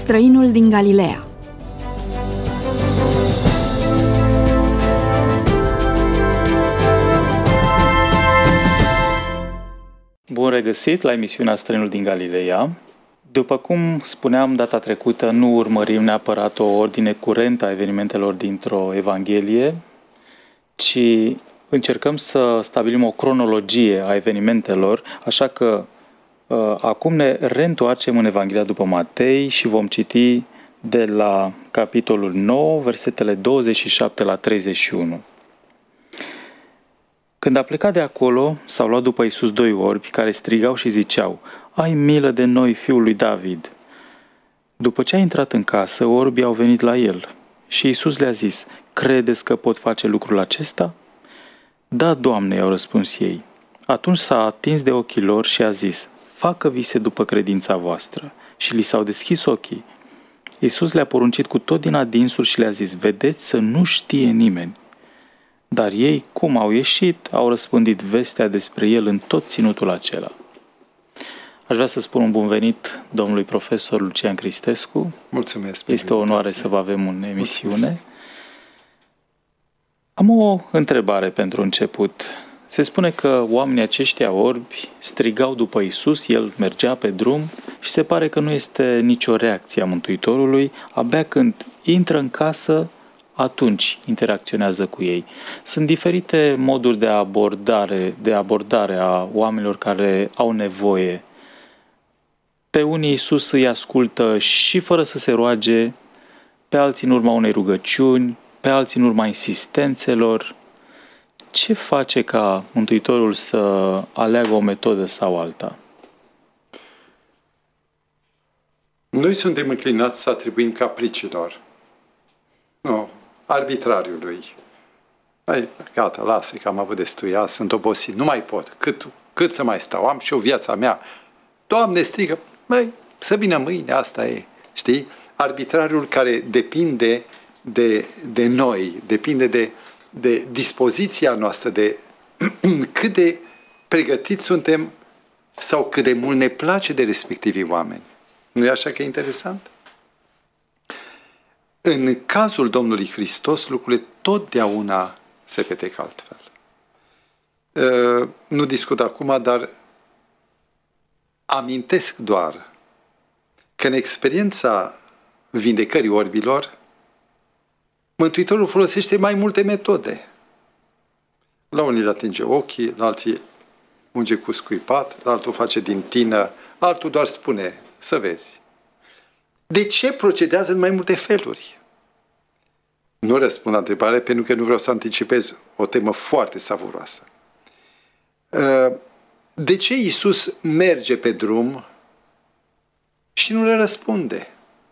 Străinul din Galileea. Bun regăsit la emisiunea Străinul din Galileea. După cum spuneam data trecută, nu urmărim neapărat o ordine curentă a evenimentelor dintr-o evanghelie, ci încercăm să stabilim o cronologie a evenimentelor, așa că acum ne reîntoarcem în Evanghelia după Matei și vom citi de la capitolul 9, versetele 27 la 31. Când a plecat de acolo, s-au luat după Iisus doi orbi care strigau și ziceau: „Ai milă de noi, fiul lui David!” După ce a intrat în casă, orbii au venit la el și Iisus le-a zis: „Credeți că pot face lucrul acesta?” „Da, Doamne,” i-au răspuns ei. Atunci s-a atins de ochii lor și a zis: „Facă vise după credința voastră.” Și li s-au deschis ochii. Iisus le-a poruncit cu tot din adinsul și le-a zis: „Vedeți să nu știe nimeni.” Dar ei, cum au ieșit, au răspândit vestea despre el în tot ținutul acela. Aș vrea să spun un bun venit domnului profesor Lucian Cristescu. Mulțumesc. Este o onoare să vă avem în emisiune. Mulțumesc. Am o întrebare pentru început. Se spune că oamenii aceștia orbi strigau după Iisus, el mergea pe drum și se pare că nu este nicio reacție a Mântuitorului, abia când intră în casă, atunci interacționează cu ei. Sunt diferite moduri de abordare a oamenilor care au nevoie. Pe unii Iisus îi ascultă și fără să se roage, pe alții în urma unei rugăciuni, pe alții în urma insistențelor. Ce face ca Mântuitorul să aleagă o metodă sau alta? Noi suntem înclinați să atribuim capriciilor, nu, arbitrariului. Hai, gata, lasă, că am avut destui, sunt obosit, nu mai pot, cât să mai stau, am și eu viața mea. Doamne, strigă, măi, să vină mâine, asta e, știi? Arbitrariul care depinde de noi, depinde de dispoziția noastră, de cât de pregătiți suntem sau cât de mult ne place de respectivii oameni. Nu e așa că e interesant? În cazul Domnului Hristos, lucrurile totdeauna se petec altfel. Nu discut acum, dar amintesc doar că în experiența vindecării orbilor, Mântuitorul folosește mai multe metode. La unii le atinge ochii, la alții unge cu scuipat, la altul face din tină, altul doar spune, să vezi. De ce procedează în mai multe feluri? Nu răspund la întrebare pentru că nu vreau să anticipez o temă foarte savuroasă. De ce Iisus merge pe drum și nu le răspunde?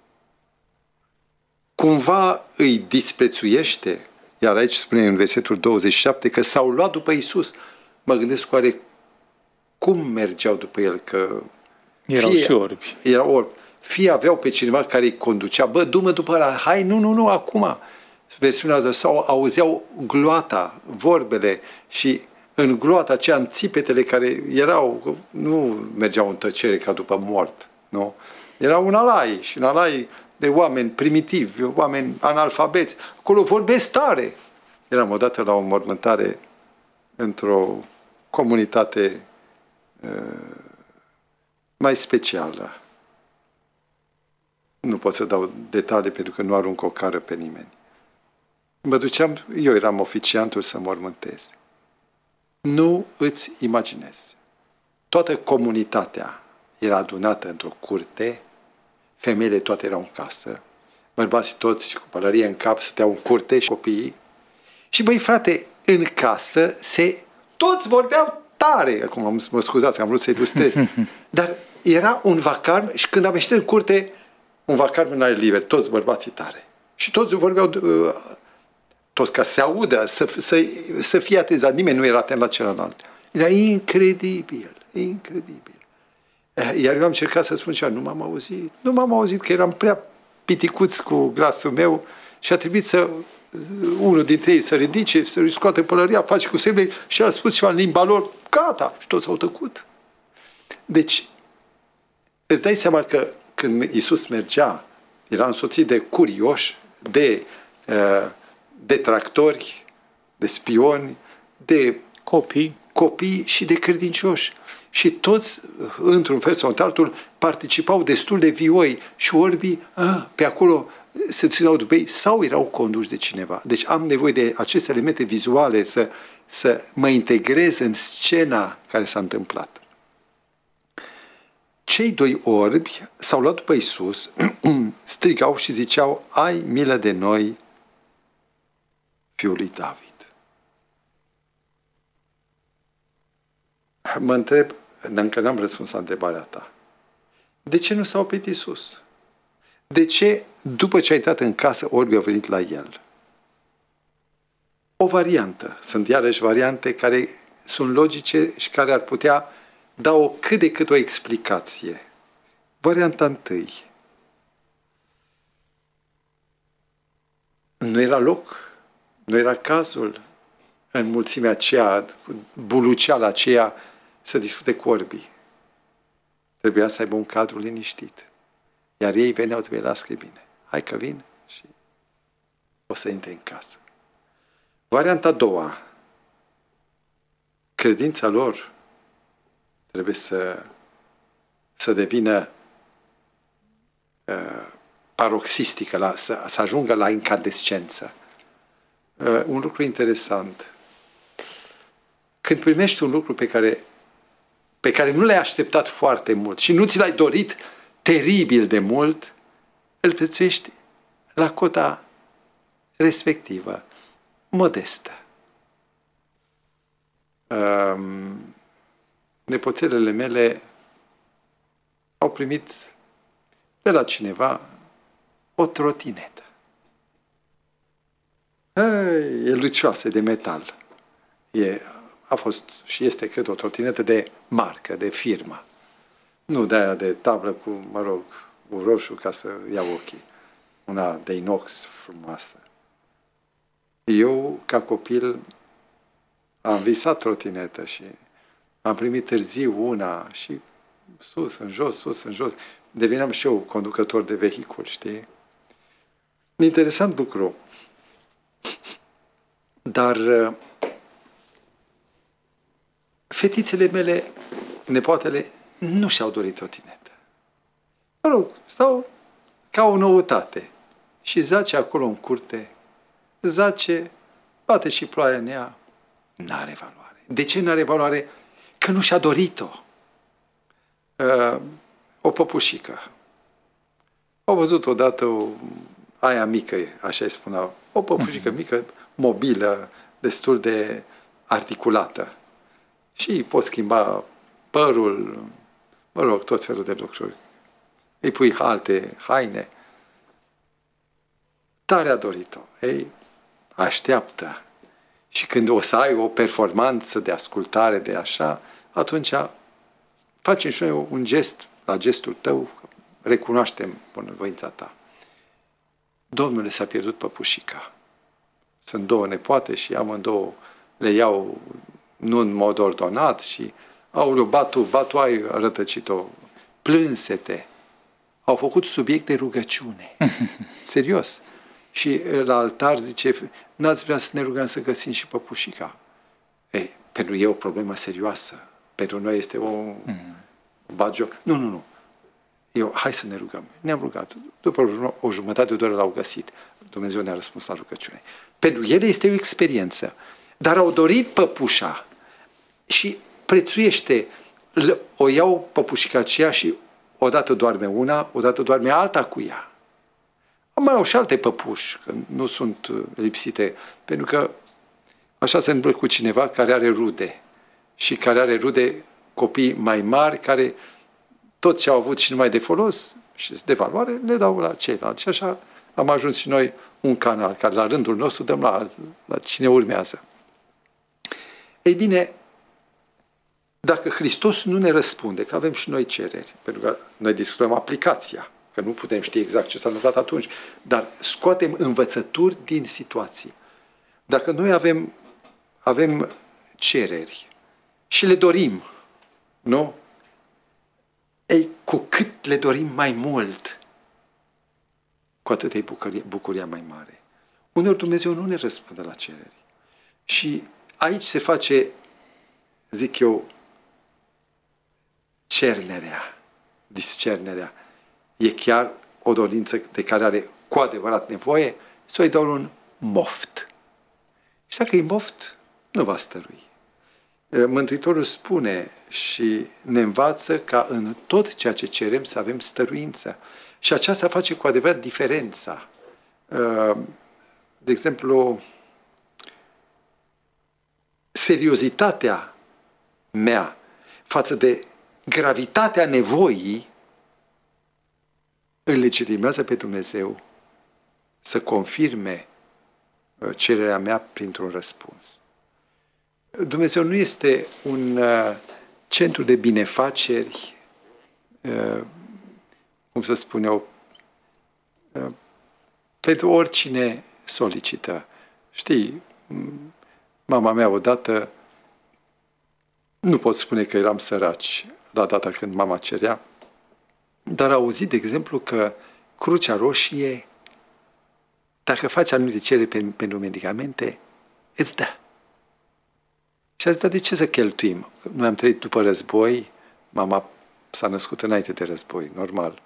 Cumva îi disprețuiește, iar aici spune în versetul 27 că s-au luat după Iisus. Mă gândesc oare cum mergeau după el, că erau și orbi. Erau orbi. Fie aveau pe cineva care îi conducea, du-mă după ăla, hai, nu, acum. Versiunea asta, sau auzeau gloata, vorbele și în gloata aceea, în țipetele care erau, nu mergeau în tăcere ca după mort, nu? Erau un alai și un alai de oameni primitivi, oameni analfabeți. Acolo vorbesc tare. Eram odată la o mormântare într-o comunitate mai specială. Nu pot să dau detalii pentru că nu arunc o cară pe nimeni. Mă duceam, eu eram oficiantul să mormântez. Nu îți imaginezi. Toată comunitatea era adunată într-o curte, femeile toate erau în casă, bărbații toți cu pălărie în cap stăteau în curte și copiii. Și băi frate, în casă toți vorbeau tare. Acum mă scuzați, am vrut să ilustrez. Dar era un vacarm și când am ieșit în curte, un vacarm în aer liber, toți bărbații tare. Și toți vorbeau, toți ca să se audă, să fie atezat. Nimeni nu era atent la celălalt. Era incredibil. Iar eu am încercat să spun ceva, nu m-am auzit că eram prea piticuț cu glasul meu și a trebuit unul dintre ei să ridice, să-i scoate pălăria, face cu semne și a spus ceva în limba lor, gata, și toți au tăcut. Deci, îți dai seama că când Iisus mergea Era însoțit de curioși, de detractori, de spioni, de copii și de credincioși. Și toți, într-un fel sau într-altul, participau destul de vioi și orbii pe acolo se țineau după ei sau erau conduși de cineva. Deci am nevoie de aceste elemente vizuale să mă integrez în scena care s-a întâmplat. Cei doi orbi s-au luat după Iisus, strigau și ziceau: ai milă de noi, fiul lui David. Mă întreb, încă n-am răspuns la întrebarea ta. De ce nu s-a oprit Iisus? De ce, după ce a intrat în casă, orbii au venit la el? O variantă. Sunt iarăși variante care sunt logice și care ar putea da cât de cât o explicație. Varianta întâi. Nu era loc, nu era cazul în mulțimea aceea, buluceala aceea, să discute cu orbii. Trebuia să aibă un cadru liniștit. Iar ei veneau după el, lasă bine. Hai că vin și o să intre în casă. Varianta a doua. Credința lor trebuie să devină paroxistică, să ajungă la incandescență. Un lucru interesant. Când primești un lucru pe care nu l-ai așteptat foarte mult și nu ți l-ai dorit teribil de mult, îl prețuiești la cota respectivă, modestă. Nepoțelele mele au primit de la cineva o trotinetă. E lucioasă, de metal. A fost și este, cred, o trotinetă de marcă, de firmă. Nu de aia de tablă cu, cu roșu ca să iau ochii. Una de inox frumoasă. Eu, ca copil, am visat trotinetă și am primit târziu una și sus, în jos, sus, în jos. Deveneam și eu conducător de vehicul, știi? Interesant lucru. Dar fetițele mele, nepoatele, nu și-au dorit trotinetă. Mă rog, stau ca o noutate. Și zace acolo în curte, zace, bate și ploaia în ea, n-are valoare. De ce n-are valoare? Că nu și-a dorit-o. O păpușică. Au văzut odată aia mică, așa îi spunea, o păpușică mică, mobilă, destul de articulată. Și poți schimba părul, mă rog, tot felul de lucruri. Îi pui alte haine. Tare a dorit-o. Ei, așteaptă. Și când o să ai o performanță de ascultare, de așa, atunci facem și noi un gest, la gestul tău, recunoaștem bunăvoința ta. Domnule, s-a pierdut păpușica. Sunt două nepoate și amândouă le iau nu în mod ordonat și aoleu, batu, ai rătăcit-o, plânsete. Au făcut subiect de rugăciune. Serios. Și la altar zice, n-ați vrea să ne rugăm să găsim și păpușica? Ei, pentru ei e o problemă serioasă. Pentru noi este o bagioc. Nu. Hai să ne rugăm. Ne-am rugat. După o jumătate de oră l-au găsit. Dumnezeu ne-a răspuns la rugăciune. Pentru ele este o experiență. Dar au dorit păpușa și prețuiește. O iau păpușica aceea și odată doarme una, odată doarme alta cu ea. Mai au și alte păpuși, că nu sunt lipsite, pentru că așa se întâmplă cu cineva care are rude și care are rude copii mai mari, care tot ce au avut și numai de folos și de valoare, le dau la ceilalți. Și așa am ajuns și noi un canal, care la rândul nostru dăm la cine urmează. Ei bine, dacă Hristos nu ne răspunde, că avem și noi cereri, pentru că noi discutăm aplicația, că nu putem ști exact ce s-a întâmplat atunci, dar scoatem învățături din situații. Dacă noi avem cereri și le dorim, nu? Ei, cu cât le dorim mai mult, cu atât e bucuria mai mare. Uneori Dumnezeu nu ne răspunde la cereri. Și aici se face, zic eu, discernerea. E chiar o dorință de care are cu adevărat nevoie sau e doar un moft? Și dacă e moft, nu va stărui. Mântuitorul spune și ne învață ca în tot ceea ce cerem să avem stăruință. Și aceasta face cu adevărat diferența. De exemplu, seriozitatea mea față de gravitatea nevoii îl legitimează pe Dumnezeu să confirme cererea mea printr-un răspuns. Dumnezeu nu este un centru de binefaceri, cum să spun eu, pentru oricine solicită. Știi, mama mea odată, nu pot spune că eram săraci la data când mama cerea, dar a auzit, de exemplu, că Crucea Roșie, dacă faci anumite cereri pentru medicamente, îți dă. Și a zis, dar de ce să cheltuim? Noi am trăit după război, mama s-a născut înainte de război, normal.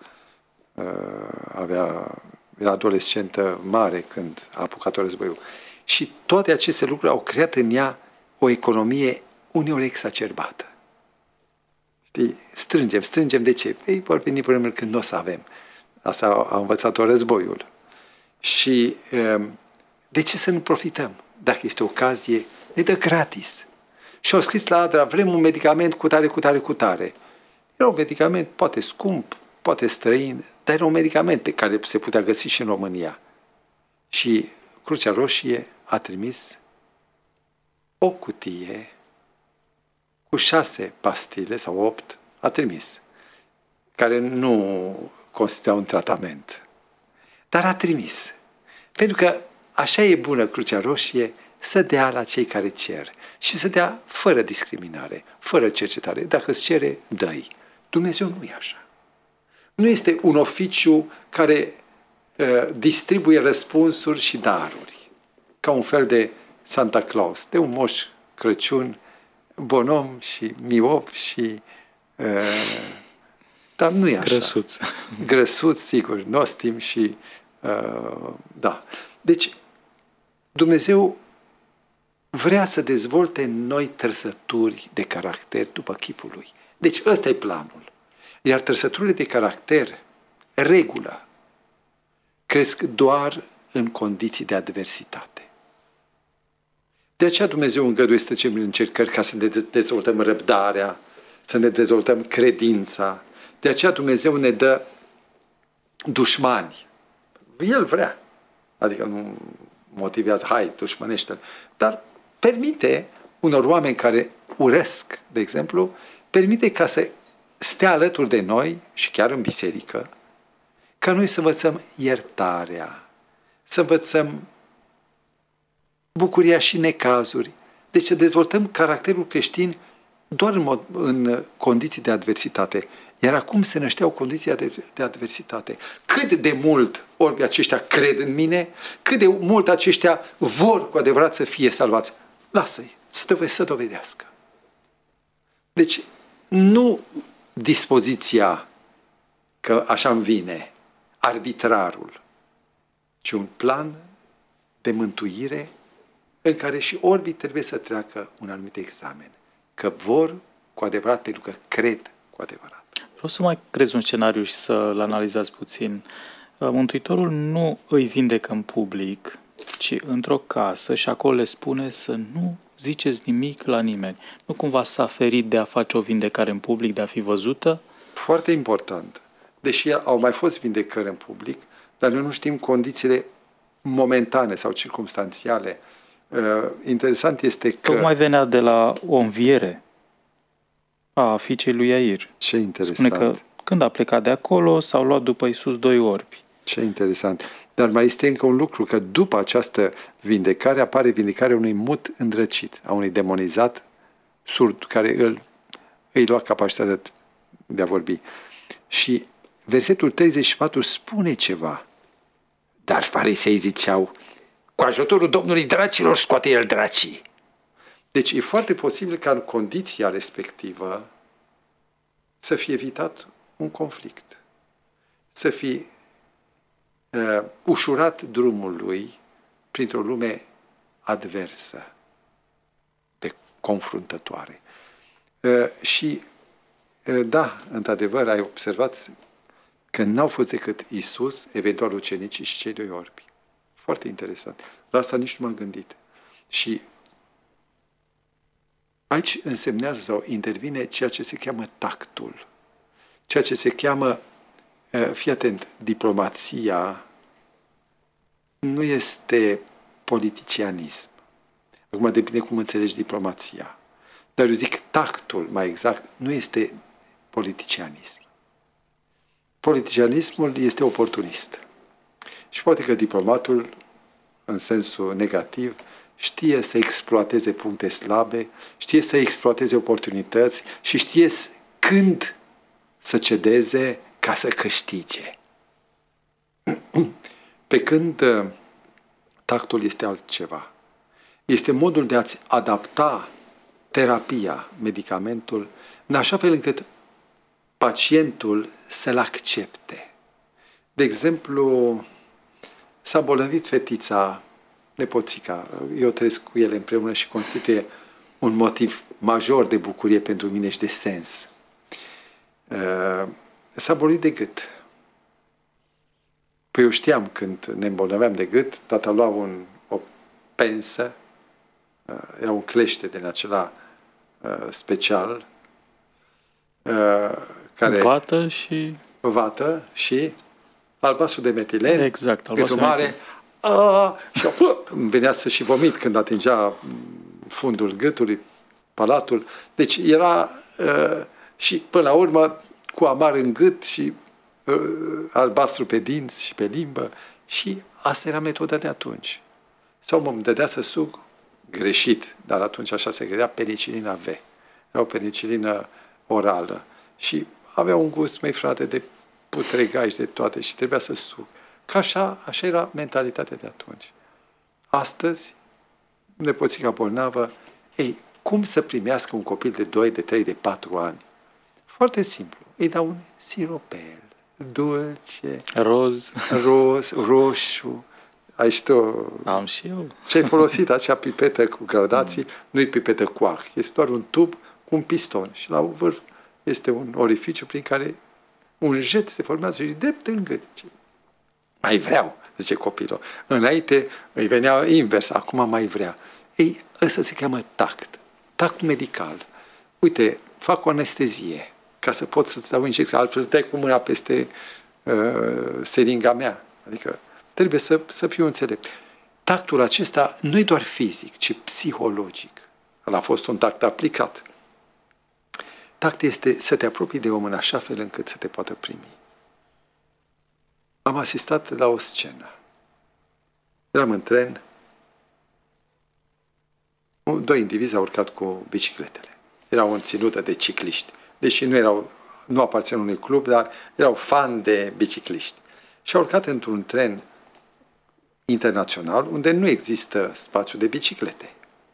Era adolescentă mare când a apucat-o războiul. Și toate aceste lucruri au creat în ea o economie uneori exacerbată. Știi? Strângem. De ce? Ei vor veni vremuri când nu o să avem. Asta a învățat-o războiul. Și de ce să nu profităm? Dacă este ocazie, ne dă gratis. Și au scris la Adra, vrem un medicament cu tare. Era un medicament poate scump, poate străin, dar era un medicament pe care se putea găsi și în România. Și Crucea Roșie a trimis o cutie cu 6 pastile sau 8, a trimis, care nu constituia un tratament. Dar a trimis. Pentru că așa e bună Crucea Roșie, să dea la cei care cer. Și să dea fără discriminare, fără cercetare. Dacă îți cere, dă-i. Dumnezeu nu e așa. Nu este un oficiu care distribuie răspunsuri și daruri. Ca un fel de Santa Claus, de un moș Crăciun, bonom și miop și... dar nu e așa. Grăsuț, sigur, nostim și... da. Deci, Dumnezeu vrea să dezvolte în noi trăsături de caracter după chipul Lui. Deci ăsta e planul. Iar trăsăturile de caracter, regulă, cresc doar în condiții de adversitate. De aceea Dumnezeu îngăduie să trecem în încercări ca să ne dezvoltăm răbdarea, să ne dezvoltăm credința. De aceea Dumnezeu ne dă dușmani. El vrea. Adică nu motivează, hai, dușmănește-l. Dar permite unor oameni care urăsc, de exemplu, permite ca să stea alături de noi și chiar în biserică, ca noi să învățăm iertarea, să învățăm bucuria și necazuri. Deci să dezvoltăm caracterul creștin doar în condiții de adversitate. Iar acum se nășteau condiții de adversitate. Cât de mult orbii aceștia cred în mine, cât de mult aceștia vor cu adevărat să fie salvați. Lasă-i, să dovedească. Deci, nu dispoziția că așa îmi vine, arbitrarul, ci un plan de mântuire în care și orbii trebuie să treacă un anumit examen. Că vor cu adevărat pentru că cred cu adevărat. Vreau să mai creez un scenariu și să-l analizați puțin. Mântuitorul nu îi vindecă în public, ci într-o casă și acolo le spune să nu ziceți nimic la nimeni. Nu cumva s-a ferit de a face o vindecare în public, de a fi văzută? Foarte important. Deși au mai fost vindecări în public, dar noi nu știm condițiile momentane sau circumstanțiale. Interesant este că... Tocmai venea de la o înviere a fiicei lui Iair. Ce interesant. Spune că când a plecat de acolo, s-au luat după Iisus 2 orbi. Ce interesant. Dar mai este încă un lucru, că după această vindecare apare vindecarea unui mut îndrăcit, a unui demonizat surd, care îi lua capacitatea de a vorbi. Și versetul 34 spune ceva. Dar farisei ziceau, cu ajutorul Domnului dracilor scoate el dracii. Deci e foarte posibil ca în condiția respectivă să fie evitat un conflict, să fie ușurat drumul lui printr-o lume adversă, de confruntătoare. Și da, într-adevăr, ai observat că n-au fost decât Iisus, eventual ucenicii și cei doi orbi. Foarte interesant. La asta nici nu m-am gândit. Și aici însemnează sau intervine ceea ce se cheamă tactul. Ceea ce se cheamă, fii atent, diplomația nu este politicianism. Acum depinde cum înțelegi diplomația. Dar eu zic tactul, mai exact, nu este politicianism. Politicianismul este oportunist. Și poate că diplomatul, în sensul negativ, știe să exploateze puncte slabe, știe să exploateze oportunități și știe când să cedeze ca să câștige. Pe când tactul este altceva. Este modul de a-ți adapta terapia, medicamentul, în așa fel încât pacientul să-l accepte. De exemplu, s-a îmbolnăvit fetița, nepoțica, eu trăiesc cu ele împreună și constituie un motiv major de bucurie pentru mine și de sens. S-a îmbolnăvit de gât. Păi eu știam când ne îmbolnăveam de gât, tata lua o pensă, era un clește din acela special, care vată și albastru de metilen, exact, cât mare, și îmi venea să și vomit când atingea fundul gâtului, palatul. Deci era și până la urmă cu amar în gât și albastru pe dinți și pe limbă, și asta era metoda de atunci. Sau mă dădea să suc greșit, dar atunci așa se credea, penicilina V. Era o penicilină orală și avea un gust, măi frate, de putregaj, de toate, și trebuia să suc. Că așa era mentalitatea de atunci. Astăzi, nepoțica bolnavă, cum să primească un copil de 2, de 3, de 4 ani? Foarte simplu. Îi dau un siropel, dulce, roz, roșu. Ai și tu... Am și eu. Ce-ai folosit acea pipetă cu gradații, nu-i pipetă cu aer. Este doar un tub cu un piston și la vârf este un orificiu prin care un jet se formează și drept în gât. Mai vreau, zice copilul. Înainte îi venea invers, acum mai vrea. Ăsta se cheamă tact. Tact medical. Uite, fac o anestezie ca să pot să-ți dau injecție, altfel trec cu mâna peste seringa mea. Adică trebuie să fiu înțelept. Tactul acesta nu e doar fizic, ci psihologic. El a fost un tact aplicat. Tact este să te apropii de om în așa fel încât să te poată primi. Am asistat la o scenă. Eram în tren. 2 indivizi au urcat cu bicicletele. Erau în ținută de cicliști. Deși nu aparțin unui club, dar erau fan de bicicliști. Și au urcat într-un tren internațional unde nu există spațiu de biciclete.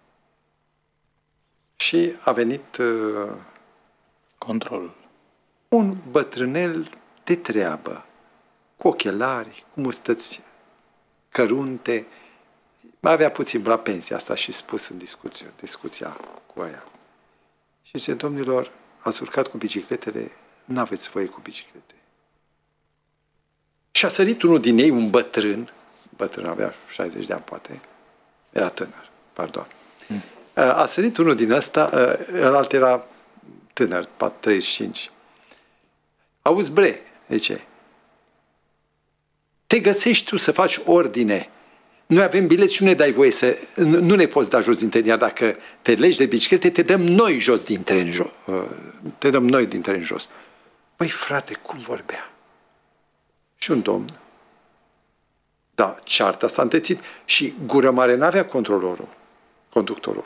Și a venit controlul. Un bătrânel de treabă, cu ochelari, cu mustăți cărunte, mai avea puțin la pensie, asta și spus în discuția cu aia. Și zice, domnilor, ați urcat cu bicicletele, n-aveți voie cu biciclete. Și a sărit unul din ei, un bătrân avea 60 de ani, poate, era tânăr, pardon. A sărit unul din ăsta, ălalt era tânăr, 35. Auzi, bre, zice, te găsești tu să faci ordine. Noi avem bilet și nu ne dai voie nu ne poți da jos din tren, iar dacă te legi de biciclete, te dăm noi jos din tren, te dăm noi din tren jos. Băi, frate, cum vorbea? Și un domn, da, cearta s-a întețit și gură mare n-avea conductorul,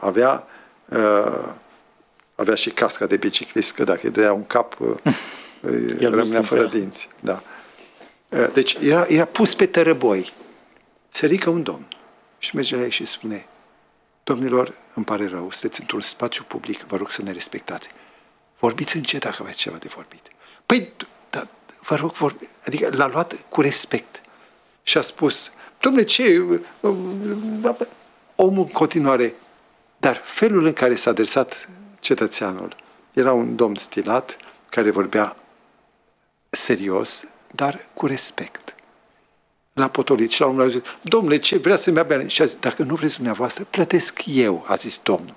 avea și casca de biciclist, că dacă îi dădea un cap, rămânea fără dinți. Da. Deci era pus pe tărăboi. Se ridică un domn și merge la ei și spune: domnilor, îmi pare rău, sunteți într-un spațiu public, vă rog să ne respectați. Vorbiți încet dacă aveți ceva de vorbit. Păi, da, vă rog, adică l-a luat cu respect. Și a spus: dom'le, ce? Omul în continuare. Dar felul în care s-a adresat cetățeanul era un domn stilat, care vorbea serios, dar cu respect. L-a potolit și la un moment dat a zis: dom'le, ce vrea să-mi ia bani? Și a zis: dacă nu vreți dumneavoastră, plătesc eu, a zis domnul.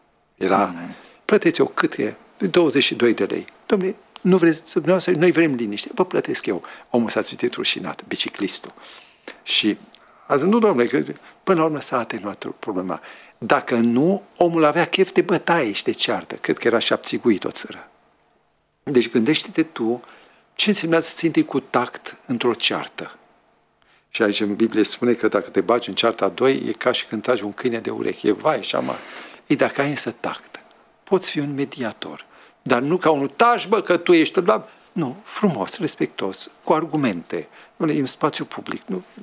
Plăteți eu cât e? 22 de lei. Dom'le, nu vreți dumneavoastră, noi vrem liniște, vă plătesc eu. Omul s-a simțit rușinat, biciclistul. Și a zis: nu, domnule, că până la urmă s-a atenuat problema. Dacă nu, omul avea chef de bătaie și de ceartă. Cred că era și abțiguit o țără. Deci gândește-te tu ce înseamnă să ți intri cu tact într-o ceartă. Și aici în Biblie spune că dacă te bagi în cearta a doi, e ca și când tragi un câine de ureche. E vai și amar. Ei, dacă ai însă tact, poți fi un mediator. Dar nu ca unul: taci, bă, că tu ești bla. Nu, frumos, respectos, cu argumente. Nu, e un spațiu public.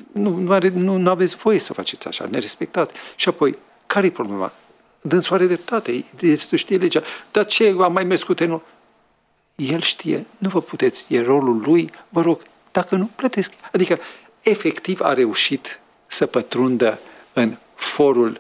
Nu aveți voie să faceți așa, ne respectați. Și apoi, care e problema? Dânsul are dreptate, știe legea. Dar ce, am mai mers cu trenul? El știe, nu vă puteți, e rolul lui, vă rog, dacă nu, plătesc. Adică, efectiv a reușit să pătrundă în forul,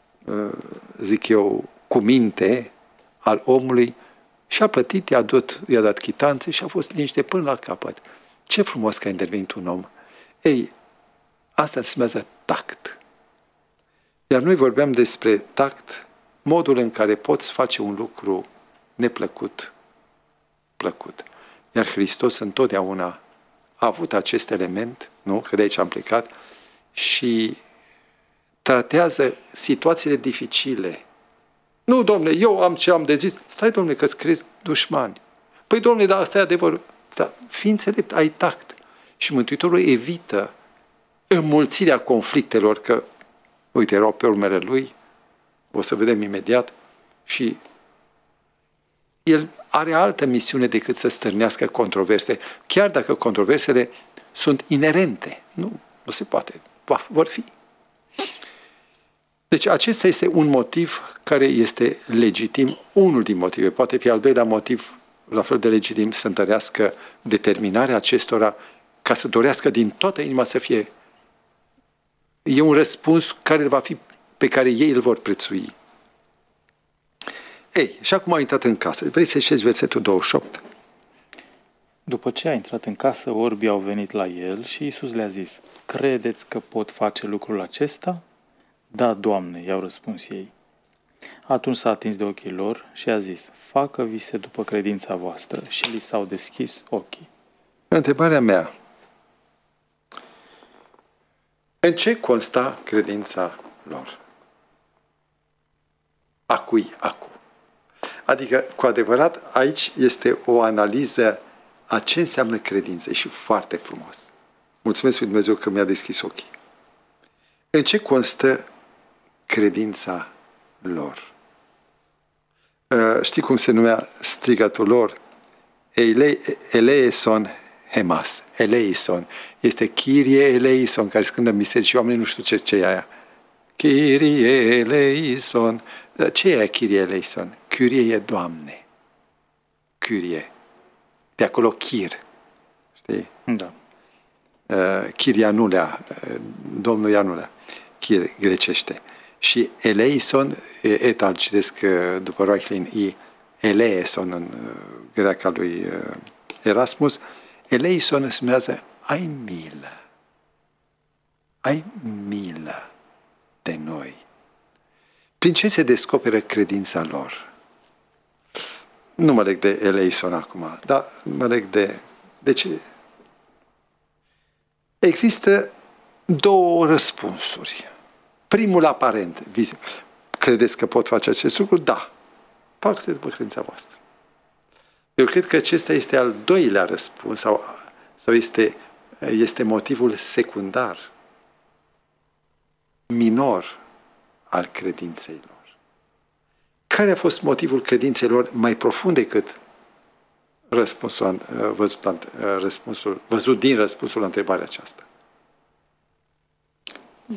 zic eu, cu minte al omului și a plătit, i-a dat chitanțe și a fost liniște până la capăt. Ce frumos că a intervenit un om. Ei, asta se numează tact. Iar noi vorbeam despre tact, modul în care poți face un lucru neplăcut, plăcut. Iar Hristos întotdeauna a avut acest element, nu? Că de aici am plecat, și tratează situațiile dificile. Nu, domnule, eu am ce am de zis. Stai, domnule, că-ți crezi dușmani. Păi, domnule, dar asta e adevărul. Dar fii înțelept, ai tact. Și Mântuitorul evită înmulțirea conflictelor, că, uite, erau pe urmele lui, o să vedem imediat, și el are altă misiune decât să stârnească controverse, chiar dacă controversele sunt inerente. Nu se poate. Vor fi. Deci acesta este un motiv care este legitim, unul din motive. Poate fi al doilea motiv, la fel de legitim, să întărească determinarea acestora ca să dorească din toată inima să fie. E un răspuns care va fi, pe care ei îl vor prețui. Ei, și acum a intrat în casă. Vrei să ieșezi versetul 28? După ce a intrat în casă, orbii au venit la el și Iisus le-a zis: credeți că pot face lucrul acesta? Da, Doamne, i-au răspuns ei. Atunci s-a atins de ochii lor și a zis: facă-vi-se după credința voastră. Și li s-au deschis ochii. Întrebarea mea: în ce consta credința lor? A cui? Adică, cu adevărat, aici este o analiză a ce înseamnă credință și foarte frumos. Mulțumesc lui Dumnezeu că mi-a deschis ochii. În ce constă credința lor? Știi cum se numea strigatul lor? Eleison hemas. Eleison. Este Kyrie eleison, care scândă în biserici și oamenii nu știu ce e aia. Kyrie eleison. Ce e Kyrie eleison? Kyrie e Doamne. Kyrie. De acolo Chir. Știi? Da. Chirianulea, Domnul Ianulea. Chir grecește. Și eleison, etal citesc după Reuchlin, eleison în greaca lui Erasmus, eleison înseamnă ai milă. Ai milă de noi. Prin ce se descoperă credința lor? Nu mă leg de eleison acum, dar mă leg de... Deci, există două răspunsuri. Primul aparent, vizibil. Credeți că pot face acest lucru? Da. Facă-se după credința voastră. Eu cred că acesta este al doilea răspuns sau este motivul secundar, minor al credinței lor. Care a fost motivul credinței lor mai profund decât văzut din răspunsul la întrebarea aceasta?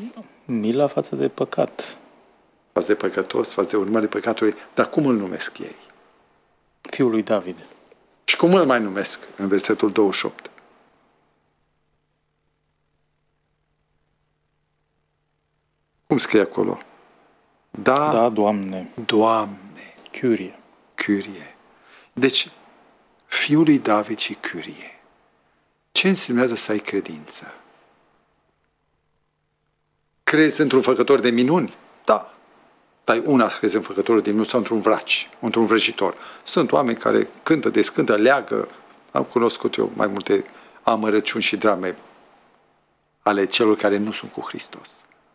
Mila față de păcat. Față de păcătos, față de urmările păcatului. Dar cum îl numesc ei? Fiul lui David. Și cum îl mai numesc în versetul 28? Cum scrie acolo? Da, Doamne. Doamne, Kyrie. Kyrie. Deci, fiul lui David și Kyrie. Ce însemnează să ai credință? Crezi într-un făcător de minuni? Da. Dar una să crezi în făcătorul de minuni sau într-un vraci, într-un vrăjitor. Sunt oameni care cântă, descântă, leagă. Am cunoscut eu mai multe amărăciuni și drame ale celor care nu sunt cu Hristos.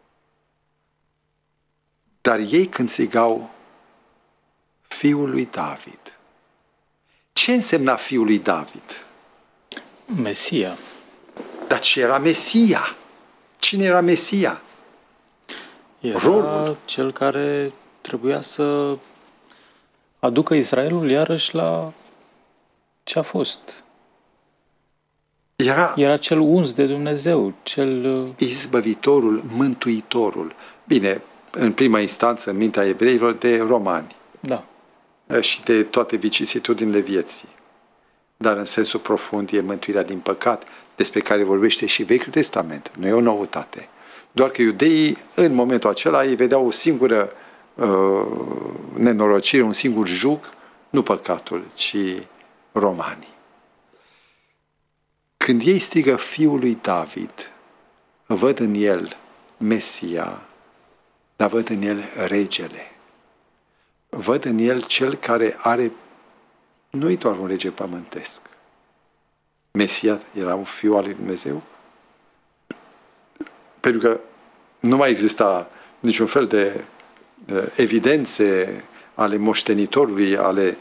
Dar ei când strigau fiul lui David. Ce însemna fiul lui David? Mesia. Dar ce era Mesia? Cine era Mesia? Era Rolul. cel care trebuia să aducă Israelul iarăși la ce a fost. Era cel uns de Dumnezeu, cel... Izbăvitorul, mântuitorul. Bine, în prima instanță, în mintea evreilor, de romani. Da. Și de toate vicisitudinile vieții. Dar în sensul profund e mântuirea din păcat, despre care vorbește și Vechiul Testament. Nu e o noutate. Doar că iudeii, în momentul acela, ei vedeau o singură nenorocire, un singur jug, nu păcatul, ci romanii. Când ei strigă fiul lui David, văd în el Mesia, dar văd în el regele. Văd în el cel care are, nu-i doar un rege pământesc. Mesia era un fiu al lui Dumnezeu. Pentru că nu mai exista niciun fel de evidențe ale moștenitorului, ale,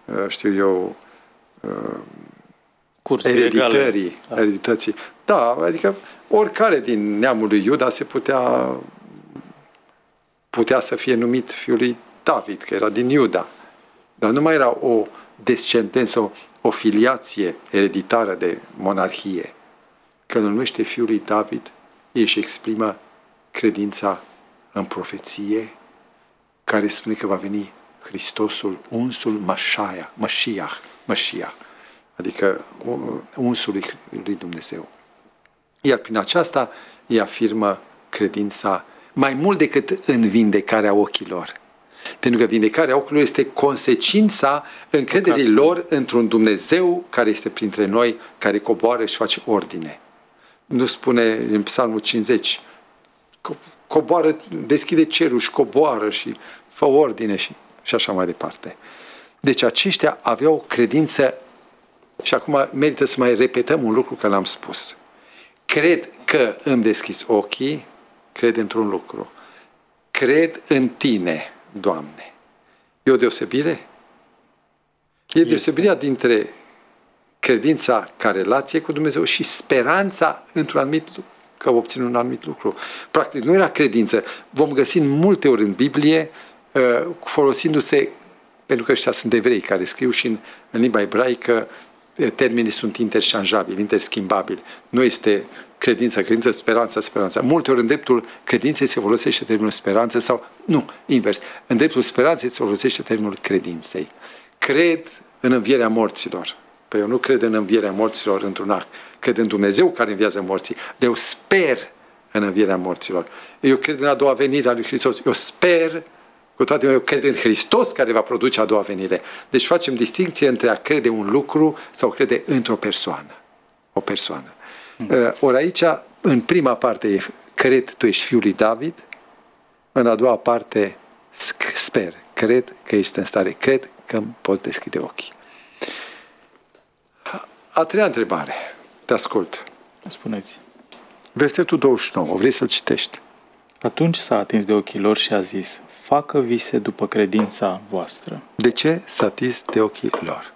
ereditării, eredității. Da, adică oricare din neamul lui Iuda se putea să fie numit fiul lui David, că era din Iuda. Dar nu mai era o descendență, o filiație ereditară de monarhie. Când îl numește fiul lui David, ei își exprimă credința în profeție, care spune că va veni Hristosul, unsul Mășiach, adică unsul lui Dumnezeu. Iar prin aceasta îi afirmă credința mai mult decât în vindecarea ochilor. Pentru că vindecarea ochilor este consecința încrederii lor într-un Dumnezeu care este printre noi, care coboară și face ordine. Nu spune în Psalmul 50, coboară, deschide cerul și coboară și fă ordine și așa mai departe. Deci aceștia aveau o credință și acum merită să mai repetăm un lucru că l-am spus. Cred că îmi deschis ochii, cred într-un lucru. Cred în tine, Doamne. E o deosebire? E deosebirea dintre credința ca relație cu Dumnezeu și speranța într-un anumit lucru, că obțin un anumit lucru. Practic, nu era credință. Vom găsi în multe ori în Biblie folosindu-se, pentru că ăștia sunt evrei care scriu și în limba ebraică termenii sunt interșanjabili, interschimbabili. Nu este credință, speranța. Multe ori în dreptul credinței se folosește termenul speranță sau, nu, invers. În dreptul speranței se folosește termenul credinței. Cred în învierea morților. Păi eu nu cred în învierea morților într-un act. Cred în Dumnezeu care înviază morții. Dar eu sper în învierea morților. Eu cred în a doua venire a lui Hristos. Eu sper, cu toate eu cred în Hristos care va produce a doua venire. Deci facem distinție între a crede un lucru sau crede într-o persoană. O persoană. Ori aici, în prima parte, cred tu ești fiul lui David. În a doua parte, sper. Cred că ești în stare. Cred că îmi poți deschide ochii. A treia întrebare. Te ascult. Spuneți. Versetul 29. Vrei să-l citești? Atunci s-a atins de ochii lor și a zis: facă vise după credința voastră. De ce s-a atins de ochii lor?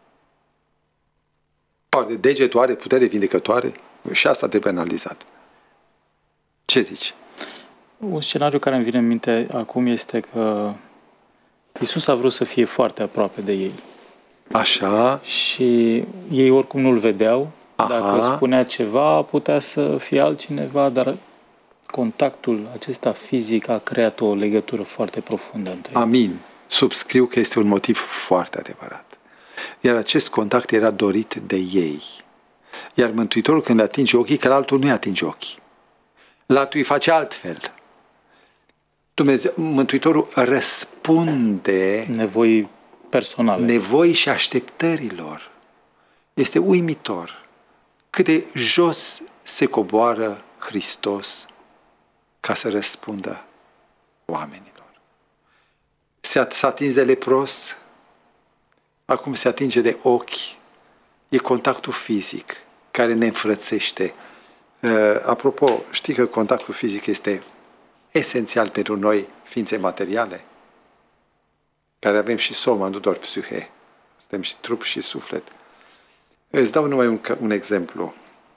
Oare degetul are putere vindecătoare? Și asta trebuie analizat. Ce zici? Un scenariu care îmi vine în minte acum este că Iisus a vrut să fie foarte aproape de ei. Așa. Și ei oricum nu-l vedeau. Aha. Dacă spunea ceva, putea să fie altcineva, dar contactul acesta fizic a creat o legătură foarte profundă între ei. Amin. Subscriu că este un motiv foarte adevărat. Iar acest contact era dorit de ei. Iar Mântuitorul când atinge ochii, că altul nu-i atinge ochii. Altul îi face altfel. Mântuitorul răspunde Nevoi personale. nevoii și așteptărilor. Este uimitor cât de jos se coboară Hristos ca să răspundă oamenilor. S-a atins de lepros, acum se atinge de ochi. E contactul fizic care ne înfrățește. Apropo, știi că contactul fizic este esențial pentru noi, ființe materiale, care avem și soma, nu doar psihe. Suntem și trup și suflet. Îți dau numai un exemplu.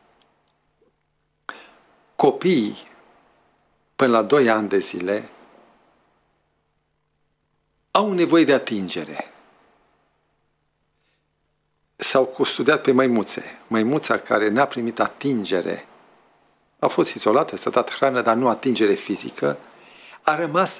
Copiii, până la 2 ani de zile, au nevoie de atingere. S-au custudiat pe măimuțe. Măimuța care n-a primit atingere, a fost izolată, s-a dat hrană, dar nu atingere fizică, a rămas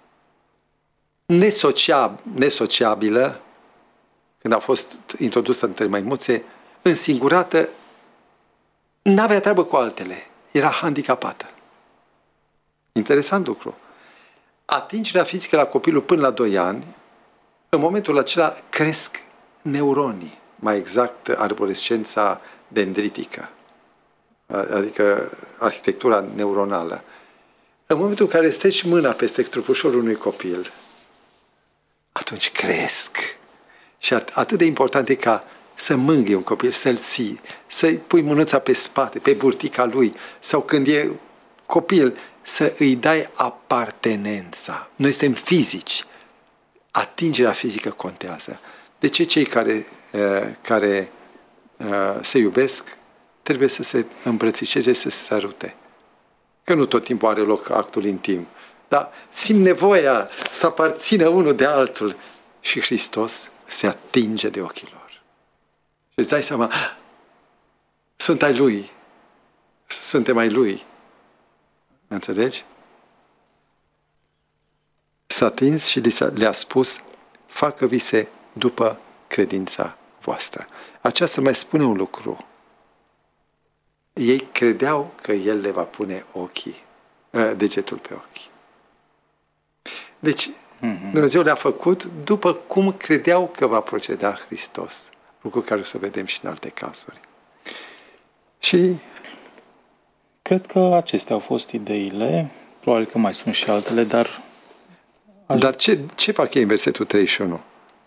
nesociabilă când a fost introdusă între măimuțe, însingurată, n-avea treabă cu altele, era handicapată. Interesant lucru. Atingerea fizică la copilul până la 2 ani, în momentul acela cresc neuronii, mai exact arborescența dendritică, adică arhitectura neuronală. În momentul în care steci mâna peste trupușorul unui copil, atunci cresc. Și atât de important e ca să mângâi un copil, să-l ții, să-i pui mânuța pe spate, pe burtica lui, sau când e copil, să îi dai apartenența. Noi suntem fizici. Atingerea fizică contează. De ce cei care se iubesc trebuie să se îmbrățișeze, să se sărute? Că nu tot timpul are loc actul intim. Dar simt nevoia să aparțină unul de altul. Și Hristos se atinge de ochii lor. Și îți dai seama, sunt ai Lui. Suntem ai Lui. Înțelegi? S-a atins și le-a spus, facă-vi-se după credința voastră. Aceasta mai spune un lucru. Ei credeau că El le va pune degetul pe ochi. Deci, Dumnezeu le-a făcut după cum credeau că va proceda Hristos. Lucru care o să vedem și în alte cazuri. Și cred că acestea au fost ideile. Probabil că mai sunt și altele, dar... Dar ce fac ei în versetul 31?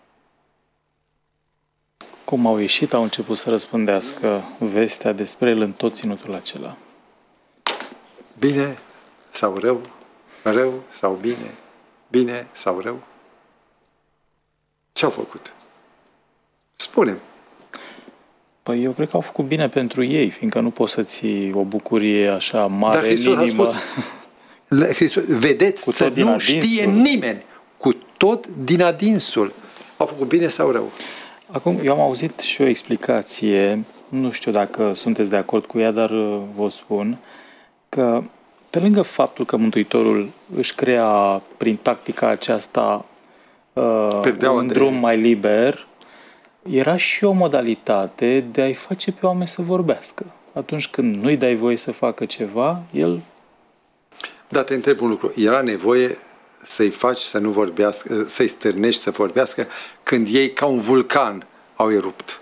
Cum au ieșit, au început să răspândească vestea despre El în tot ținutul acela. Bine sau rău? Rău sau bine? Bine sau rău? Ce au făcut? Spune-mi. Păi eu cred că au făcut bine pentru ei, fiindcă nu poți să ții o bucurie așa mare, Dar Hristos minimă. a spus, Hristos, vedeți, să nu știe nimeni, cu tot din adinsul. Au făcut bine sau rău? Acum, eu am auzit și o explicație, nu știu dacă sunteți de acord cu ea, dar vă spun, că pe lângă faptul că Mântuitorul își crea prin tactica aceasta un drum mai liber, era și o modalitate de a-i face pe oameni să vorbească. Atunci când nu-i dai voie să facă ceva, el... Da, te întreb un lucru. Era nevoie să-i faci să nu vorbească, să-i stârnești să vorbească când ei ca un vulcan au erupt?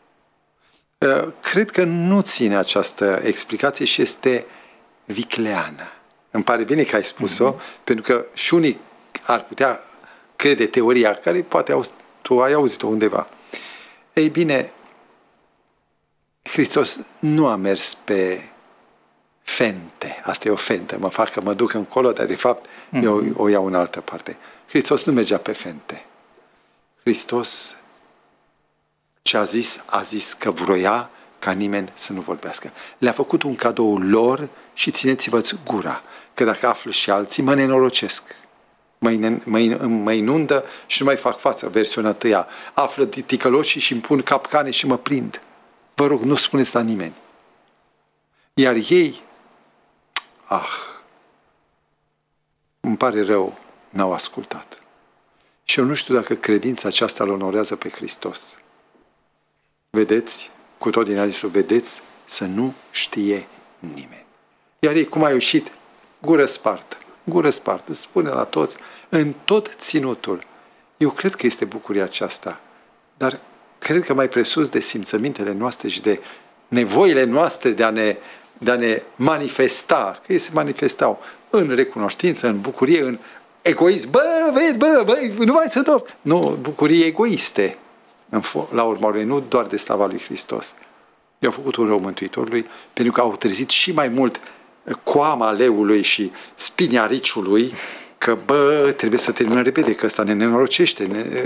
Cred că nu ține această explicație și este vicleană. Îmi pare bine că ai spus-o, pentru că și unii ar putea crede teoria care poate tu ai auzit-o undeva. Ei bine, Hristos nu a mers pe fente. Asta e o fentă. Mă fac că mă duc încolo, dar de fapt eu o iau în altă parte. Hristos nu mergea pe fente. Hristos ce a zis că vroia ca nimeni să nu vorbească. Le-a făcut un cadou lor și țineți-vă gura, că dacă află și alții, mă nenorocesc. Mă inundă și nu mai fac față. Versiunea întâia. Află ticăloșii și îmi pun capcane și mă prind. Vă rog, nu spuneți la nimeni. Iar ei, îmi pare rău, n-au ascultat. Și eu nu știu dacă credința aceasta îl onorează pe Hristos. Vedeți, cu tot din Adisul, vedeți, să nu știe nimeni. Iar ei, cum a ieșit? Gură spartă, spune la toți, în tot ținutul. Eu cred că este bucuria aceasta, dar cred că mai presus de simțămintele noastre și de nevoile noastre de a ne manifesta, că ei se manifestau în recunoștință, în bucurie, în egoism. Bă, nu mai sunt tot. Nu, bucurii egoiste, la urma urmei, nu doar de slava lui Hristos. I-au făcut un rău Mântuitorului, pentru că au trezit și mai mult coama leului și spiniariciului, că trebuie să terminăm repede, că ăsta ne nenorocește,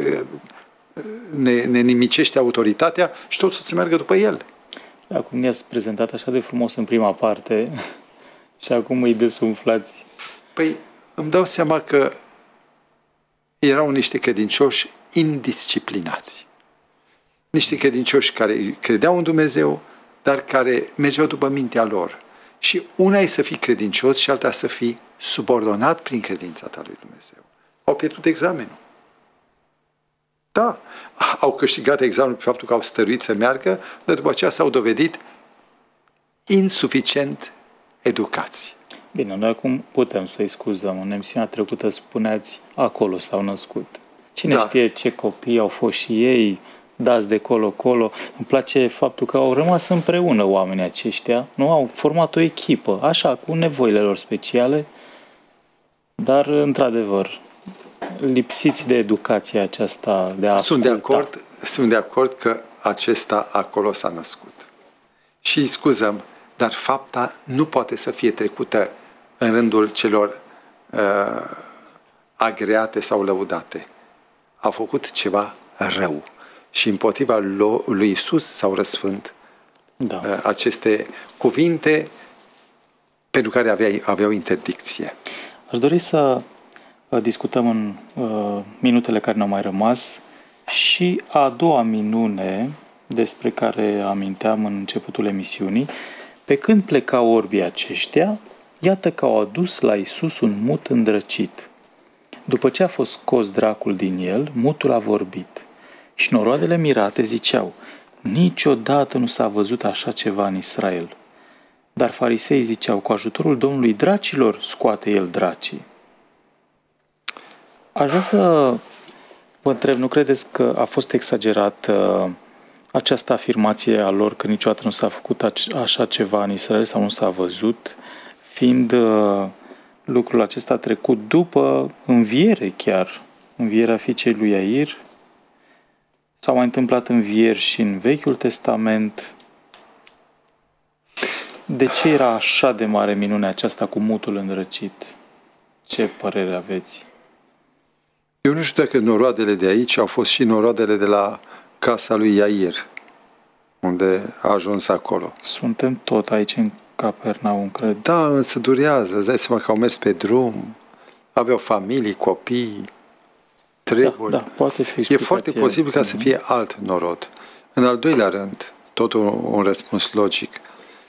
ne nimicește autoritatea și totul să meargă după el. Acum ne-ați prezentat așa de frumos în prima parte și acum îi desumflați. Păi, îmi dau seama că erau niște credincioși indisciplinați. Niște credincioși care credeau în Dumnezeu, dar care mergeau după mintea lor. Și una e să fii credincios și alta să fii subordonat prin credința ta lui Dumnezeu. Au pierdut examenul. Da, au câștigat examenul pe faptul că au stăruit să meargă, dar după aceea s-au dovedit insuficient educați. Bine, noi acum putem să-i scuzăm. În emisiunea trecută spuneați, acolo s-au născut. Cine știe ce copii au fost și ei, dați de colo-colo. Îmi place faptul că au rămas împreună oamenii aceștia, nu au format o echipă, așa, cu nevoile lor speciale, dar, într-adevăr, lipsiți de educația aceasta de a asculta. Sunt de acord că acesta acolo s-a născut. Și îi scuzăm, dar fapta nu poate să fie trecută în rândul celor agreate sau lăudate. A făcut ceva rău. Și împotriva lui Iisus s-au răsfânt aceste cuvinte pentru care aveau interdicție. Aș dori să discutăm în minutele care ne-au mai rămas și a doua minune despre care aminteam în începutul emisiunii. Pe când plecau orbii aceștia, iată că au adus la Iisus un mut îndrăcit. După ce a fost scos dracul din el, mutul a vorbit. Și noroadele mirate ziceau, niciodată nu s-a văzut așa ceva în Israel. Dar fariseii ziceau, cu ajutorul Domnului dracilor scoate el dracii. Aș vrea să vă întreb, nu credeți că a fost exagerat această afirmație a lor că niciodată nu s-a făcut așa ceva în Israel sau nu s-a văzut, fiind lucrul acesta trecut după înviere chiar, învierea fiicei lui Iair? S-au mai întâmplat învieri și în Vechiul Testament. De ce era așa de mare minunea aceasta cu mutul îndrăcit? Ce părere aveți? Eu nu știu dacă noroadele de aici au fost și noroadele de la casa lui Iair, unde a ajuns acolo. Suntem tot aici în Capernaum, cred. Da, însă durează. Îți dai seama că au mers pe drum, aveau familii, copii, treburi. Da, poate fi e foarte posibil ca să fie alt norod. În al doilea rând, tot un răspuns logic.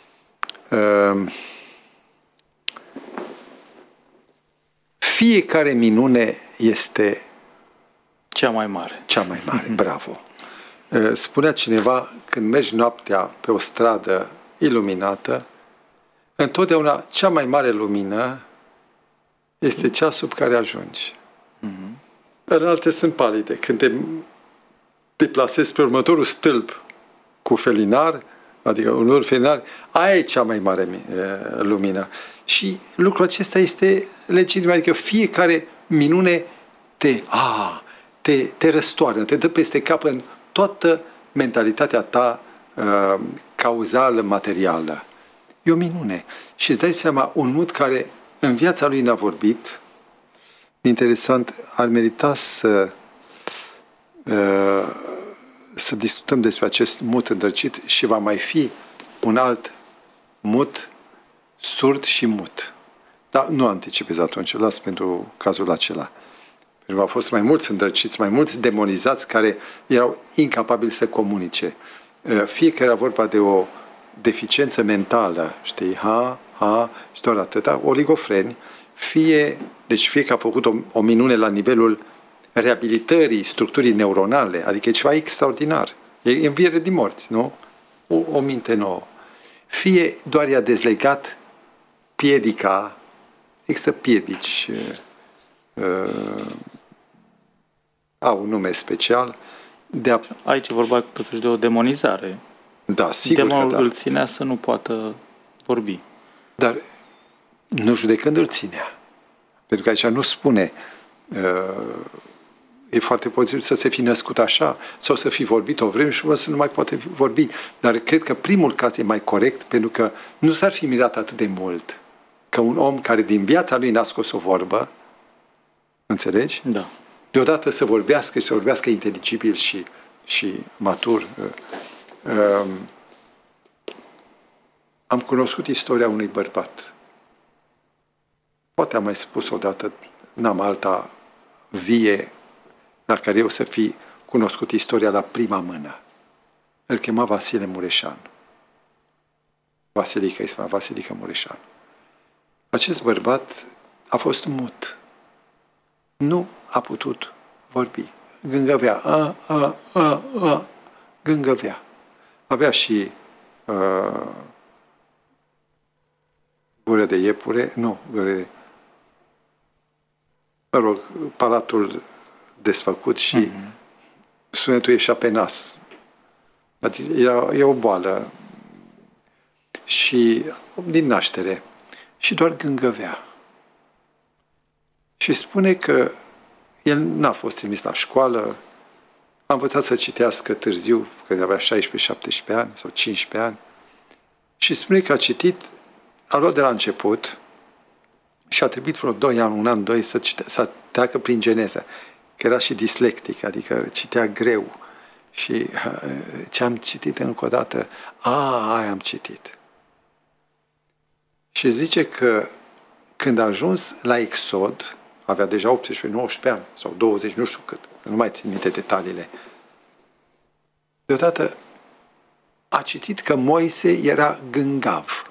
Fiecare minune este cea mai mare. Cea mai mare, bravo. Spunea cineva, când mergi noaptea pe o stradă iluminată, întotdeauna cea mai mare lumină este cea sub care ajungi. În alte sunt palide. Când te deplasezi pe următorul stâlp cu felinar, adică un felinar, aia e cea mai mare lumină. Și lucrul acesta este legitim, adică fiecare minune te răstoarnă, te dă peste cap în toată mentalitatea ta cauzală, materială. E o minune. Și îți dai seama, un mut care în viața lui n-a vorbit, interesant, ar merita să discutăm despre acest mut îndrăcit și va mai fi un alt mut surd și mut. Dar nu anticipez atunci, las pentru cazul acela. Pentru că au fost mai mulți îndrăciți, mai mulți demonizați care erau incapabili să comunice. Fie că era vorba de o deficiență mentală, știi, și doar atâta, oligofreni, fie Deci fie că a făcut o minune la nivelul reabilitării structurii neuronale, adică e ceva extraordinar. E înviere din morți, nu? O minte nouă. Fie doar i-a dezlegat piedica, există piedici, au un nume special, Aici e vorba totuși de o demonizare. Da, sigur Demonul că da. îl ținea să nu poată vorbi. Dar nu judecând îl ținea. Pentru că aici nu spune e foarte posibil să se fi născut așa sau să fi vorbit o vreme și să nu mai poate vorbi. Dar cred că primul caz e mai corect pentru că nu s-ar fi mirat atât de mult că un om care din viața lui n-a scos o vorbă, înțelegi? Da. Deodată să vorbească și să vorbească inteligibil și matur. Am cunoscut istoria unui bărbat. Poate am mai spus odată, n-am alta vie la care eu să fi cunoscut istoria la prima mână. Îl chema Vasile Mureșan. Vasilica Mureșan. Acest bărbat a fost mut. Nu a putut vorbi. Gângăvea. Gângăvea. Avea și gură de iepure, palatul desfăcut și sunetul ieșea pe nas. Adică e o boală și din naștere și doar gângăvea. Și spune că el n-a fost trimis la școală, a învățat să citească târziu, când avea 16-17 ani sau 15 ani, și spune că a citit, a luat de la început și a trebuit vreo 2 ani, 1 an, 2 să treacă prin geneză, că era și dislectic, adică citea greu. Și ce am citit încă o dată, aia am citit. Și zice că când a ajuns la Exod, avea deja 18-19 ani, sau 20, nu știu cât, nu mai țin minte detaliile, deodată a citit că Moise era gângav.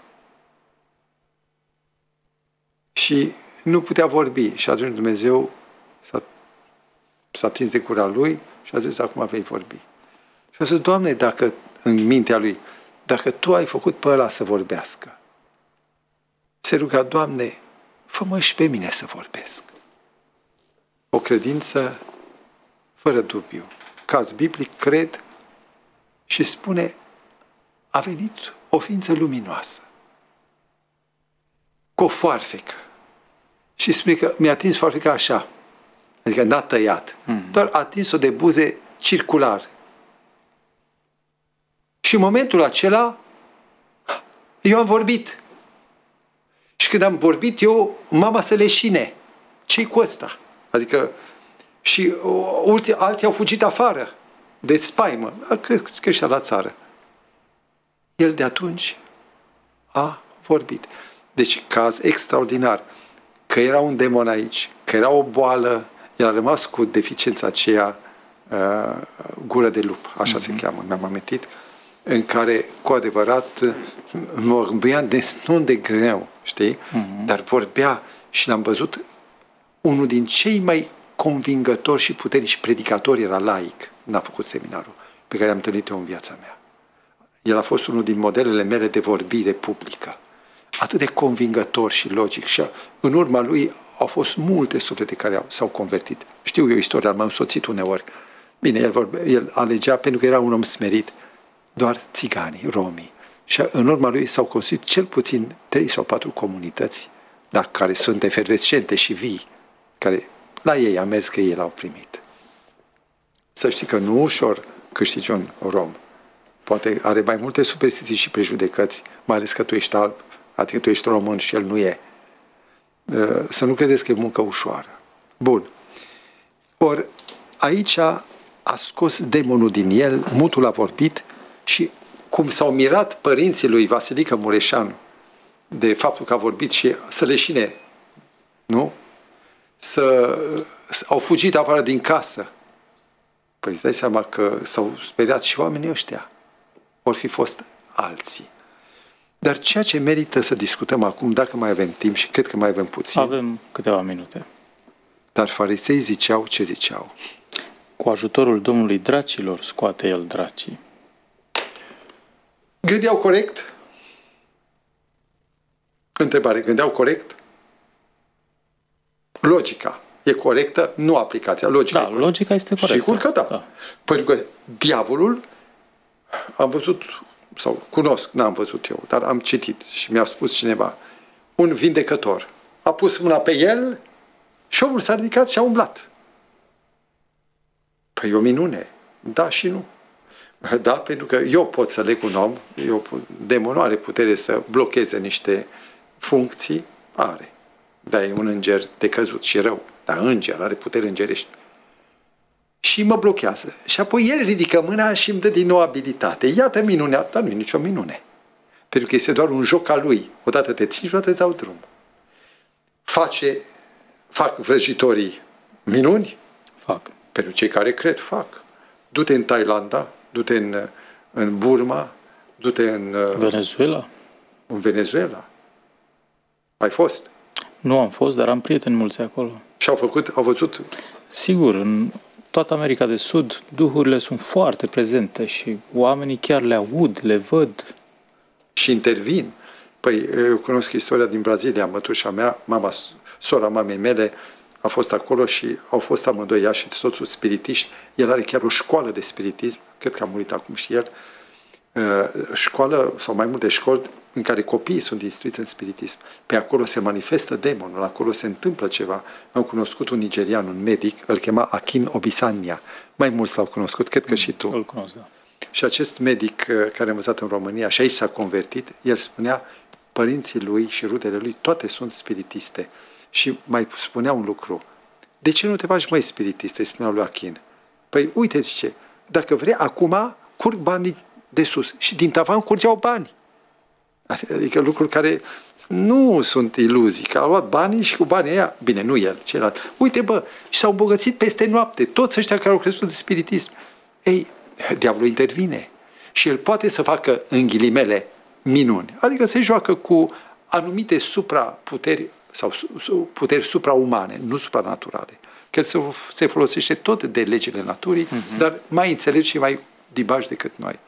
Și nu putea vorbi. Și atunci Dumnezeu s-a atins de gura lui și a zis, acum vei vorbi. Și a zis, Doamne, dacă, în mintea lui, dacă Tu ai făcut pe ăla să vorbească, se ruga, Doamne, fă-mă și pe mine să vorbesc. O credință fără dubiu. Caz biblic, cred, și spune, a venit o ființă luminoasă, cu o foarfecă. Și spune că mi-a atins foarfeca așa, adică n-a tăiat, doar a atins-o de buze circular. Și în momentul acela, eu am vorbit. Și când am vorbit, mama se leșine. Ce-i cu ăsta? Adică, și alții au fugit afară, de spaimă. Cred că ăștia la țară. El de atunci a vorbit. Deci, caz extraordinar. Că era un demon aici, că era o boală, el a rămas cu deficiența aceea, gură de lup, așa se cheamă, mi-am amintit, în care, cu adevărat, vorbea destul de greu, știi? Dar vorbea și l-am văzut, unul din cei mai convingători și puternici predicatori era laic, n-a făcut seminarul, pe care am întâlnit eu în viața mea. El a fost unul din modelele mele de vorbire publică. Atât de convingător și logic. Și în urma lui au fost multe suflete care s-au convertit. Știu eu istoria, m-am însoțit uneori. Bine, el alegea, pentru că era un om smerit, doar țiganii, romii. Și în urma lui s-au construit cel puțin 3 sau 4 comunități, dar care sunt efervescente și vii, care la ei a mers că ei l-au primit. Să știi că nu ușor câștigi un rom. Poate are mai multe superstiții și prejudecăți, mai ales că tu ești alb, adică tu ești român și el nu e. Să nu credeți că e muncă ușoară. Bun. Ori aici a scos demonul din el, mutul a vorbit și cum s-au mirat părinții lui Vasilica Mureșanu de faptul că a vorbit și să leșine, nu? Au fugit afară din casă. Păi îți dai seama că s-au speriat și oamenii ăștia. Or fi fost alții. Dar ceea ce merită să discutăm acum, dacă mai avem timp, și cred că mai avem puțin, Avem câteva minute. dar farisei ziceau ce ziceau. Cu ajutorul Domnului dracilor scoate el dracii. Gândeau corect? Întrebare, gândeau corect? Logica e corectă, nu aplicația. Logica, Da, logica este corectă. Sigur că da. Pentru că diavolul, am văzut, sau cunosc, n-am văzut eu, dar am citit și mi-a spus cineva, un vindecător a pus mâna pe el și omul s-a ridicat și a umblat. Păi e o minune. Da și nu. Da, pentru că eu pot să leg un om, demonul are putere să blocheze niște funcții, are. Dar e un înger decăzut și rău. Dar înger, are putere îngerești. Și mă blochează. Și apoi el ridică mâna și îmi dă din nou abilitate. Iată minunea, dar nu e nicio minune. Pentru că este doar un joc al lui. Odată te ții și odată îți dau drum. Fac vrăjitorii minuni? Fac. Pentru cei care cred, fac. Du-te în Thailanda, du-te în Burma, du-te în Venezuela. Ai fost? Nu am fost, dar am prieteni mulți acolo. Și au văzut? Sigur, în toată America de Sud, duhurile sunt foarte prezente și oamenii chiar le aud, le văd. Și intervin. Păi, eu cunosc istoria din Brazilia, mătușa mea, sora mamei mele, a fost acolo și au fost amândoi, ea și soțul, spiritiști. El are chiar o școală de spiritism, cred că a murit acum și el, școală sau mai multe școli în care copiii sunt instruiți în spiritism. Pe acolo se manifestă demonul, acolo se întâmplă ceva. Am cunoscut un nigerian, un medic, îl chema Akin Obisanya. Mai mulți l-au cunoscut, cred că și tu. Îl cunosc, da. Și acest medic care a învățat în România și aici s-a convertit, el spunea, părinții lui și rudele lui, toate sunt spiritiste. Și mai spunea un lucru. De ce nu te faci, măi, spiritiste? Îi spunea lui Achin. Păi, uite, zice, dacă vrei, acum curg banii de sus. Și din tavan curgeau bani. Adică lucruri care nu sunt iluzii. Că a luat banii și cu banii aia, bine, nu el, celălalt. Uite, bă, și s-au îmbogățit peste noapte. Toți ăștia care au crescut de spiritism. Ei, diavolul intervine. Și el poate să facă, în ghilimele, minuni. Adică se joacă cu anumite supraputeri sau puteri supraumane, nu supranaturale. Că el se folosește tot de legile naturii, dar mai înțelept și mai dibași decât noi.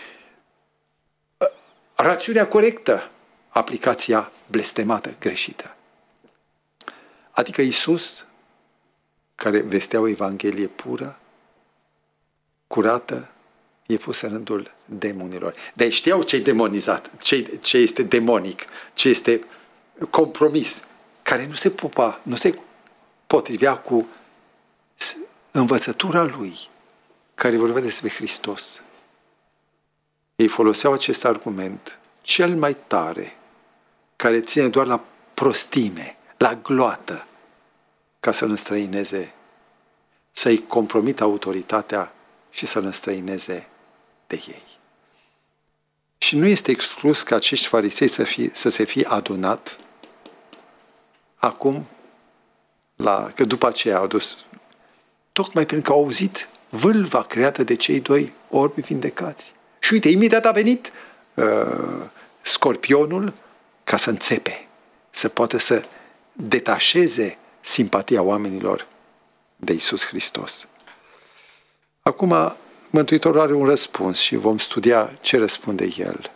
Rațiunea corectă, aplicația blestemată, greșită. Adică Iisus, care vestea o Evanghelie pură, curată, e pus în rândul demonilor. Dar știau ce-i demonizat, ce este demonic, ce este compromis, care nu se pupa, nu se potrivea cu învățătura lui, care vorbea despre Hristos. Ei foloseau acest argument cel mai tare, care ține doar la prostime, la gloată, ca să-l înstrăineze, să-i compromită autoritatea și să-l înstrăineze de ei. Și nu este exclus ca acești farisei să se fie adunat acum, că după aceea au dus, tocmai pentru că au auzit vâlva creată de cei doi orbi vindecați. Și uite, imediat a venit scorpionul ca să înțepe, să poată să detașeze simpatia oamenilor de Iisus Hristos. Acum, Mântuitorul are un răspuns și vom studia ce răspunde El.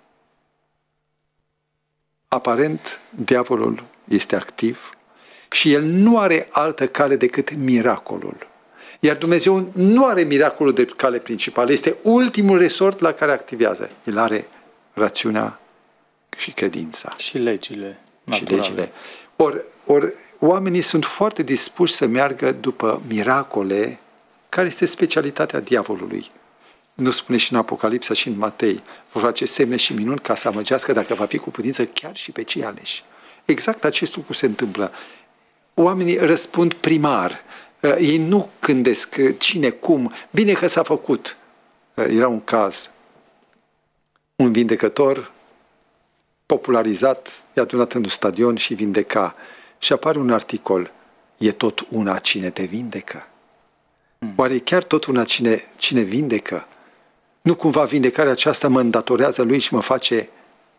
Aparent, diavolul este activ și el nu are altă cale decât miracolul. Iar Dumnezeu nu are miracolul de cale principală, este ultimul resort la care activează. El are rațiunea și credința. Și legile naturale. Și legile. Ori oamenii sunt foarte dispuși să meargă după miracole, care este specialitatea diavolului. Nu spune și în Apocalipsa și în Matei. Vor face semne și minuni ca să amăgească, dacă va fi cu putință, chiar și pe cei aleși. Exact acest lucru se întâmplă. Oamenii răspund primar. Ei nu gândesc cine, cum. Bine că s-a făcut. Era un caz. Un vindecător popularizat, i-a adunat în un stadion și vindeca. Și apare un articol. E tot una cine te vindecă? Oare e chiar tot una cine vindecă? Nu cumva vindecarea aceasta mă îndatorează lui și mă face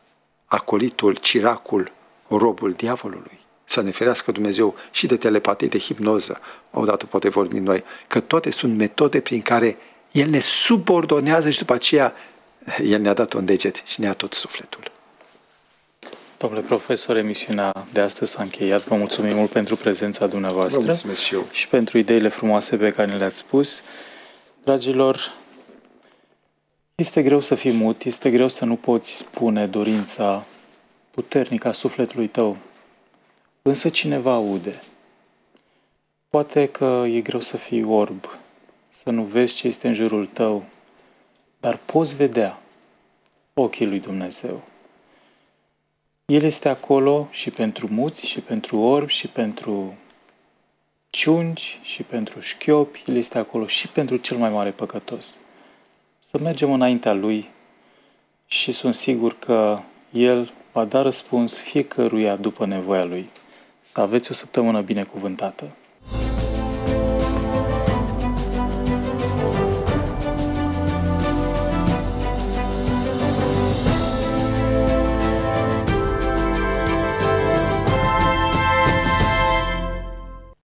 acolitul, ciracul, robul diavolului. Să ne ferească Dumnezeu și de telepatie, de hipnoză, odată poate vorbi noi, că toate sunt metode prin care El ne subordonează și după aceea El ne-a dat un deget și ne-a tot sufletul. Domnule profesor, emisiunea de astăzi s-a încheiat. Vă mulțumim mult pentru prezența dumneavoastră. Vă mulțumesc și eu. Și pentru ideile frumoase pe care ne le-ați spus. Dragilor, este greu să fii mut, este greu să nu poți spune dorința puternică a sufletului tău, însă cineva aude. Poate că e greu să fii orb, să nu vezi ce este în jurul tău, dar poți vedea ochii lui Dumnezeu. El este acolo și pentru muți, și pentru orbi, și pentru ciungi, și pentru șchiopi. El este acolo și pentru cel mai mare păcătos. Să mergem înaintea Lui și sunt sigur că El va da răspuns fiecăruia după nevoia Lui. Să aveți o săptămână binecuvântată!